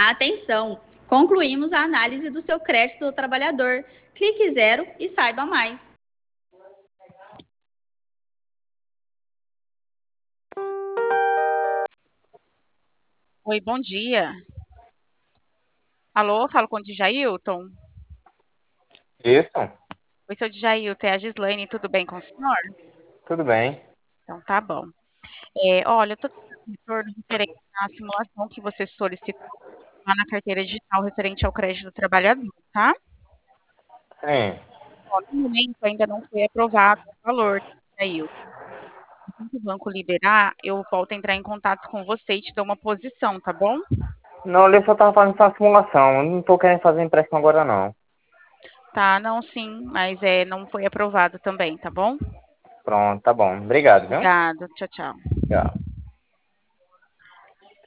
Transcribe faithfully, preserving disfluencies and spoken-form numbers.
Atenção! Concluímos a análise do seu crédito do trabalhador. Clique zero e saiba mais. Oi, bom dia. Alô, falo com o Djailton? Isso, Oi, seu Djailton, é a Gislaine, tudo bem com o senhor? tudo bem. Então tá bom. É, olha, eu tô tentando retorno referente à simulação que você solicitou lá na carteira digital referente ao crédito do trabalhador, tá? Sim. Ó, no momento ainda não foi aprovado o valor, Djailton. Assim que o banco liberar, eu volto a entrar em contato com você e te dou uma posição, tá bom? Não, eu só tava fazendo essa simulação. Eu não tô querendo fazer impressão agora, não. Tá, não, sim, mas é, não foi aprovado também, tá bom? Pronto, tá bom. Obrigado, viu? Obrigada, tchau, tchau. Tchau.